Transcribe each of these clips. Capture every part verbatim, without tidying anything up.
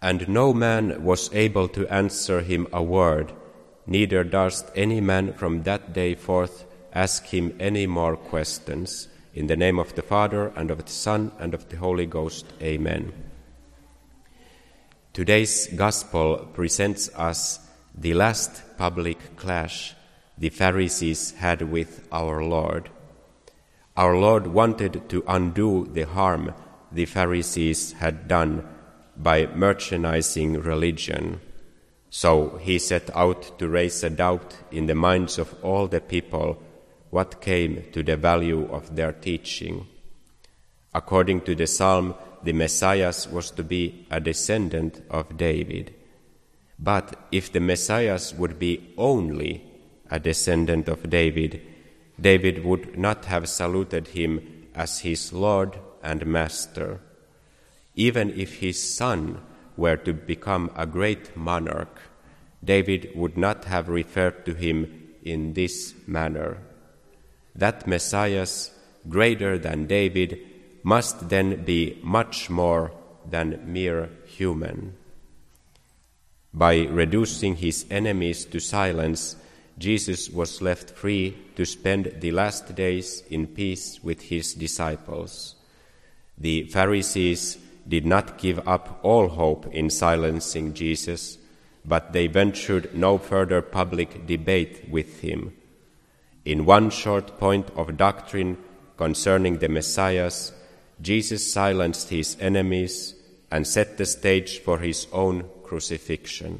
And no man was able to answer him a word, neither durst any man from that day forth ask him any more questions. In the name of the Father, and of the Son, and of the Holy Ghost. Amen. Today's Gospel presents us the last public clash the Pharisees had with our Lord. Our Lord wanted to undo the harm the Pharisees had done by merchandising religion. So he set out to raise a doubt in the minds of all the people what came to the value of their teaching. According to the Psalm, the Messiah was to be a descendant of David. But if the Messiah would be only a descendant of David, David would not have saluted him as his Lord and Master. Even if his son were to become a great monarch, David would not have referred to him in this manner. That Messiah, greater than David, must then be much more than mere human. By reducing his enemies to silence, Jesus was left free to spend the last days in peace with his disciples. The Pharisees did not give up all hope in silencing Jesus, but they ventured no further public debate with him. In one short point of doctrine concerning the Messiah, Jesus silenced his enemies and set the stage for his own crucifixion.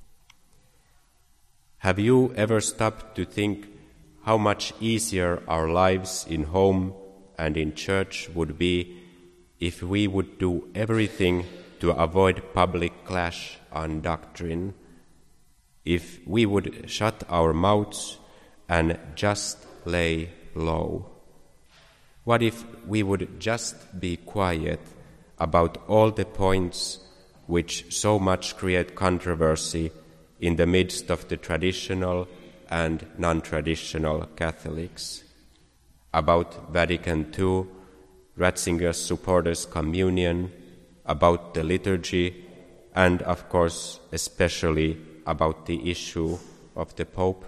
Have you ever stopped to think how much easier our lives in home and in church would be if we would do everything to avoid public clash on doctrine, if we would shut our mouths and just lay low? What if we would just be quiet about all the points which so much create controversy in the midst of the traditional and non-traditional Catholics? About Vatican Two, Ratzinger's supporters' communion, about the liturgy, and of course especially about the issue of the Pope?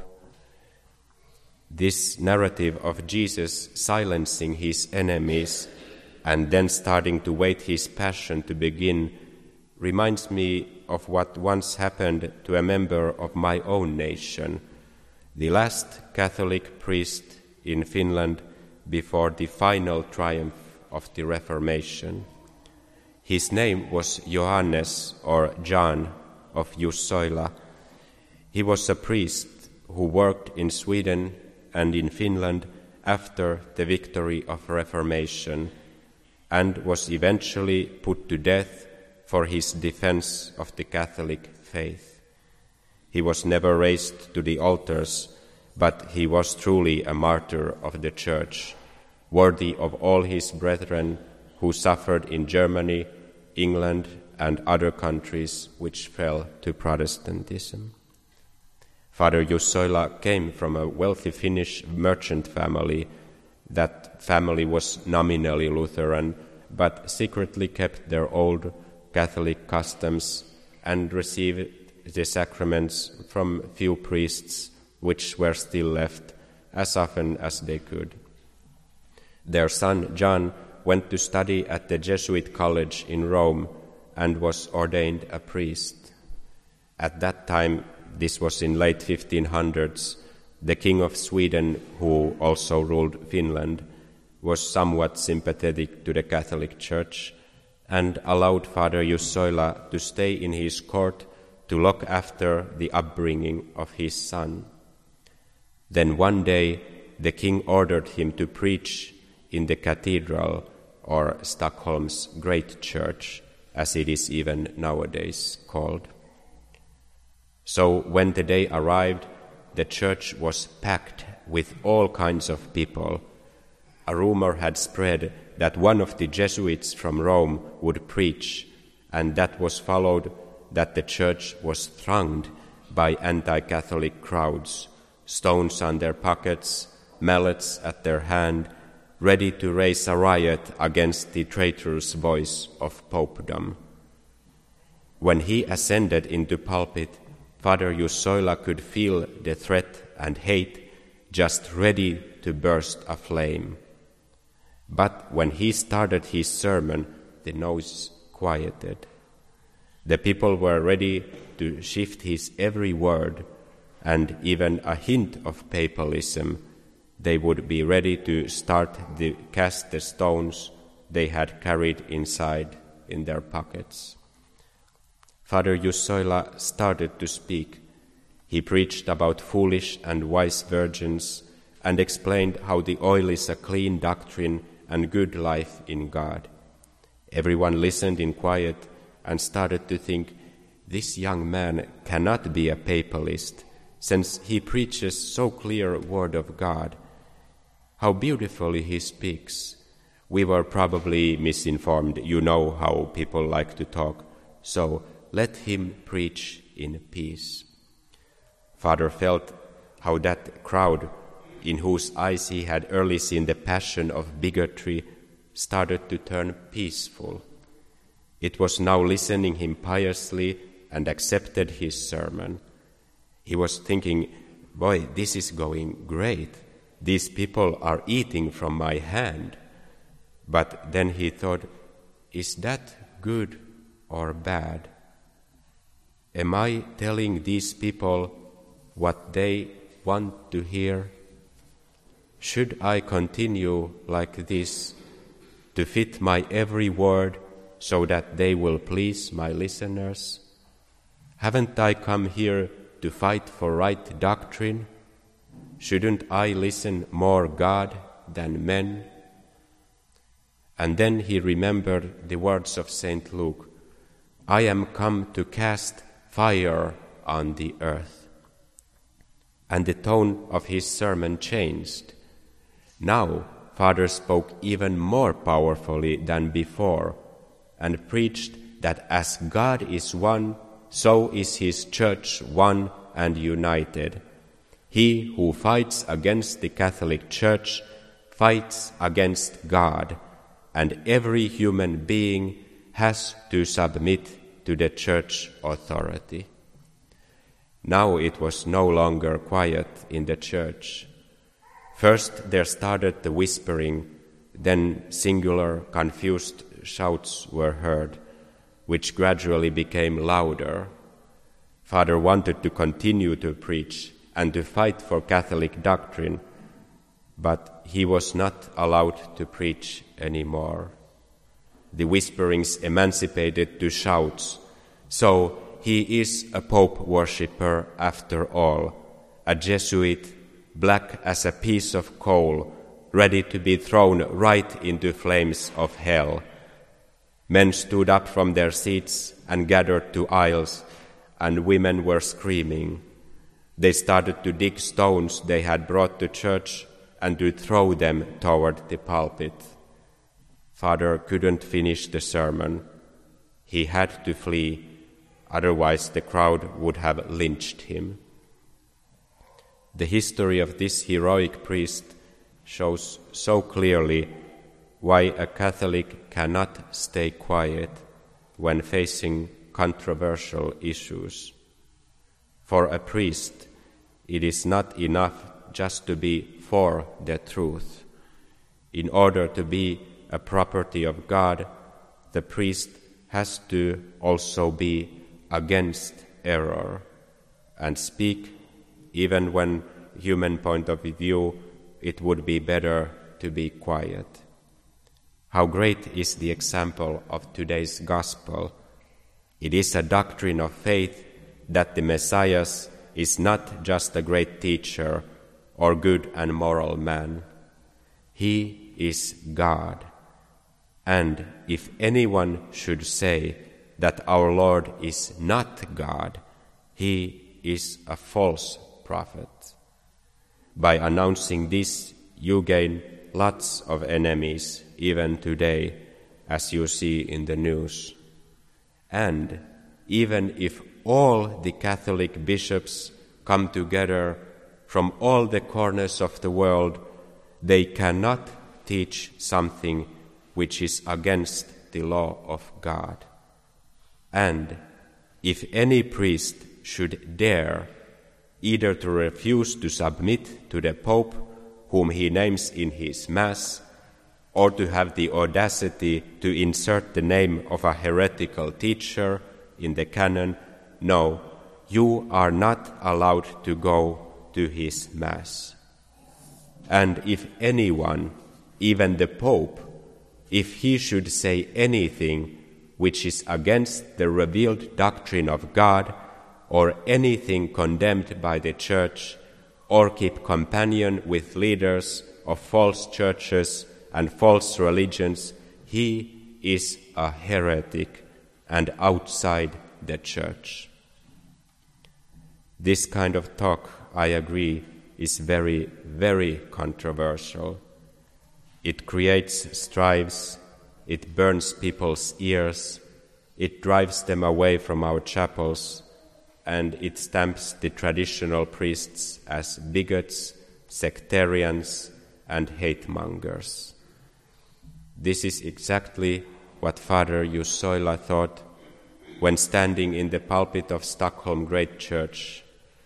This narrative of Jesus silencing his enemies and then starting to wait his passion to begin reminds me of what once happened to a member of my own nation, the last Catholic priest in Finland before the final triumph of the Reformation. His name was Johannes, or John, of Jussoila. He was a priest who worked in Sweden and in Finland after the victory of Reformation, and was eventually put to death for his defense of the Catholic faith. He was never raised to the altars, but he was truly a martyr of the Church, worthy of all his brethren who suffered in Germany, England, and other countries which fell to Protestantism. Father Jussoila came from a wealthy Finnish merchant family. That family was nominally Lutheran, but secretly kept their old Catholic customs and received the sacraments from few priests which were still left as often as they could. Their son John went to study at the Jesuit college in Rome and was ordained a priest. At that time, this was in late fifteen hundreds, the King of Sweden, who also ruled Finland, was somewhat sympathetic to the Catholic Church and allowed Father Jussoila to stay in his court to look after the upbringing of his son. Then one day the king ordered him to preach in the cathedral, or Stockholm's great church, as it is even nowadays called. So when the day arrived, the church was packed with all kinds of people. A rumor had spread that one of the Jesuits from Rome would preach, and that was followed that the church was thronged by anti-Catholic crowds, stones on their pockets, mallets at their hand, ready to raise a riot against the traitorous voice of popedom. When he ascended into pulpit, Father Jusoila could feel the threat and hate just ready to burst aflame. But when he started his sermon, the noise quieted. The people were ready to shift his every word, and even a hint of papalism, they would be ready to start to cast the stones they had carried inside in their pockets. Father Jusoila started to speak. He preached about foolish and wise virgins and explained how the oil is a clean doctrine and good life in God. Everyone listened in quiet and started to think, this young man cannot be a papalist, since he preaches so clear word of God. How beautifully he speaks. We were probably misinformed. You know how people like to talk. So let him preach in peace. Father felt how that crowd, in whose eyes he had early seen the passion of bigotry, started to turn peaceful. It was now listening him piously and accepted his sermon. He was thinking, boy, this is going great. These people are eating from my hand. But then he thought, is that good or bad? Am I telling these people what they want to hear? Should I continue like this to fit my every word so that they will please my listeners? Haven't I come here to fight for right doctrine? Shouldn't I listen more God than men? And then he remembered the words of Saint Luke, I am come to cast fire on the earth. And the tone of his sermon changed. Now Father spoke even more powerfully than before and preached that as God is one, so is his church one and united. He who fights against the Catholic Church fights against God, and every human being has to submit to the church authority. Now it was no longer quiet in the church. First there started the whispering, then singular, confused shouts were heard, which gradually became louder. Father wanted to continue to preach and to fight for Catholic doctrine, but he was not allowed to preach anymore. The whisperings emancipated to shouts, so he is a Pope worshipper after all, a Jesuit, black as a piece of coal, ready to be thrown right into flames of hell. Men stood up from their seats and gathered to aisles, and women were screaming. They started to dig stones they had brought to church and to throw them toward the pulpit. Father couldn't finish the sermon. He had to flee, otherwise the crowd would have lynched him. The history of this heroic priest shows so clearly why a Catholic cannot stay quiet when facing controversial issues. For a priest, it is not enough just to be for the truth. In order to be a property of God, the priest has to also be against error and speak even when, human point of view, it would be better to be quiet. How great is the example of today's gospel. It is a doctrine of faith that the Messiah is not just a great teacher or good and moral man. He is God. And if anyone should say that our Lord is not God, he is a false prophet. By announcing this, you gain lots of enemies, even today, as you see in the news. And even if all the Catholic bishops come together from all the corners of the world, they cannot teach something which is against the law of God. And if any priest should dare either to refuse to submit to the Pope whom he names in his Mass, or to have the audacity to insert the name of a heretical teacher in the canon, no, you are not allowed to go to his Mass. And if anyone, even the Pope, if he should say anything which is against the revealed doctrine of God, or anything condemned by the Church, or keep companion with leaders of false churches and false religions, he is a heretic and outside the Church. This kind of talk, I agree, is very, very controversial. It creates strifes, it burns people's ears, it drives them away from our chapels, and it stamps the traditional priests as bigots, sectarians, and hate-mongers. This is exactly what Father Jusoila thought when standing in the pulpit of Stockholm Great Church.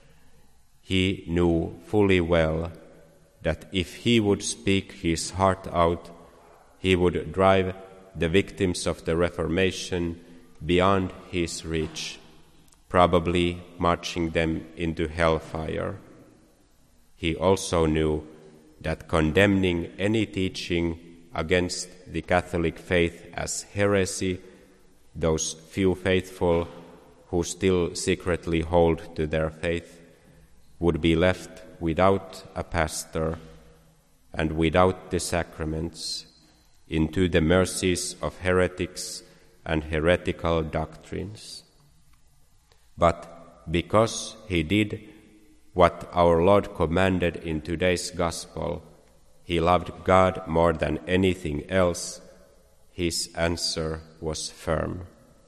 He knew fully well that if he would speak his heart out, he would drive the victims of the Reformation beyond his reach, probably marching them into hellfire. He also knew that condemning any teaching against the Catholic faith as heresy, those few faithful who still secretly hold to their faith, would be left without a pastor and without the sacraments into the mercies of heretics and heretical doctrines. But because he did what our Lord commanded in today's Gospel, he loved God more than anything else, his answer was firm.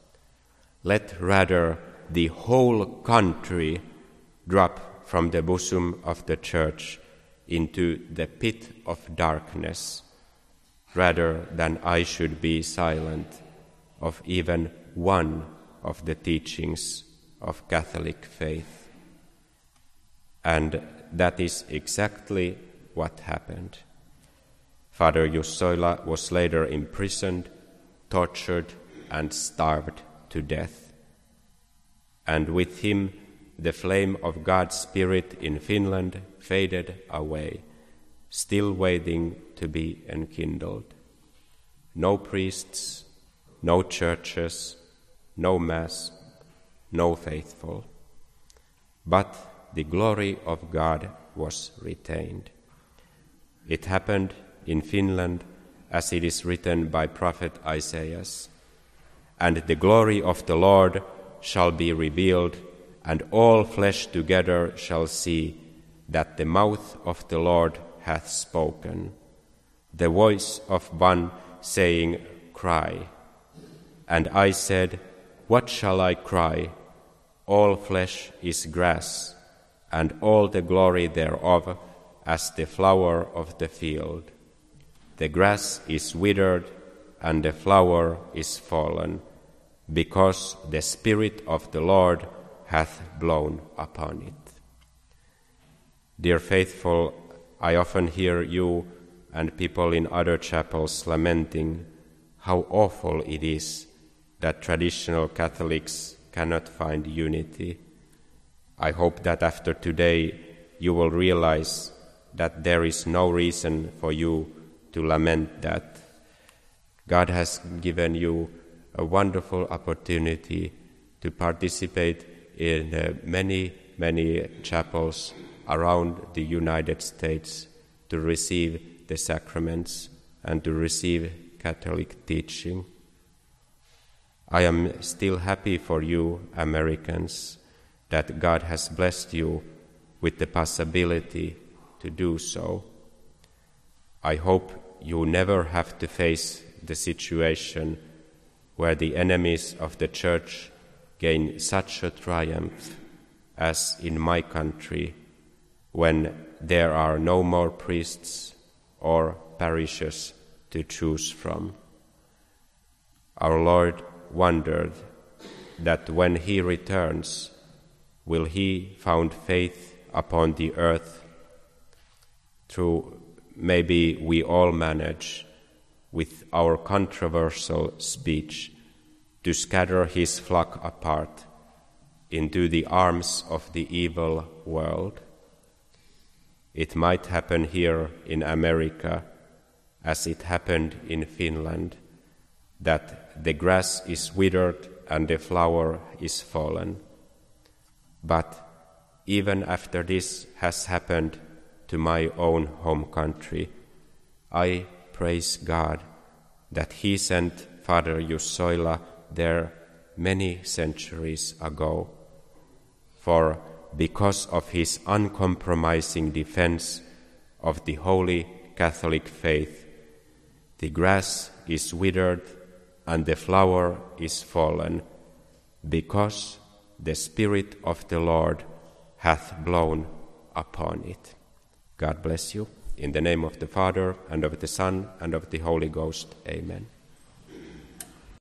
Let rather the whole country drop from the bosom of the Church into the pit of darkness, rather than I should be silent of even one of the teachings of Catholic faith. And that is exactly what happened. Father Jusoila was later imprisoned, tortured, and starved to death. And with him, the flame of God's Spirit in Finland faded away, still waiting to be enkindled. No priests, no churches, no Mass, no faithful. But the glory of God was retained. It happened in Finland as it is written by prophet Isaiah. And the glory of the Lord shall be revealed, and all flesh together shall see that the mouth of the Lord hath spoken. The voice of one saying, Cry. And I said, What shall I cry? All flesh is grass, and all the glory thereof as the flower of the field. The grass is withered, and the flower is fallen, because the Spirit of the Lord hath blown upon it. Dear faithful, I often hear you and people in other chapels lamenting how awful it is that traditional Catholics cannot find unity. I hope that after today you will realize that there is no reason for you to lament that. God has given you a wonderful opportunity to participate in uh, many, many chapels around the United States to receive the sacraments and to receive Catholic teaching. I am still happy for you, Americans, that God has blessed you with the possibility to do so. I hope you never have to face the situation where the enemies of the Church gain such a triumph as in my country, when there are no more priests or parishes to choose from. Our Lord wondered that when he returns, will he found faith upon the earth? Through maybe we all manage with our controversial speech to scatter his flock apart into the arms of the evil world. It might happen here in America, as it happened in Finland, that the grass is withered and the flower is fallen. But even after this has happened to my own home country, I praise God that he sent Father Jussoila there many centuries ago. For because of his uncompromising defense of the Holy Catholic faith, the grass is withered and the flower is fallen, because the Spirit of the Lord hath blown upon it. God bless you. In the name of the Father, and of the Son, and of the Holy Ghost. Amen.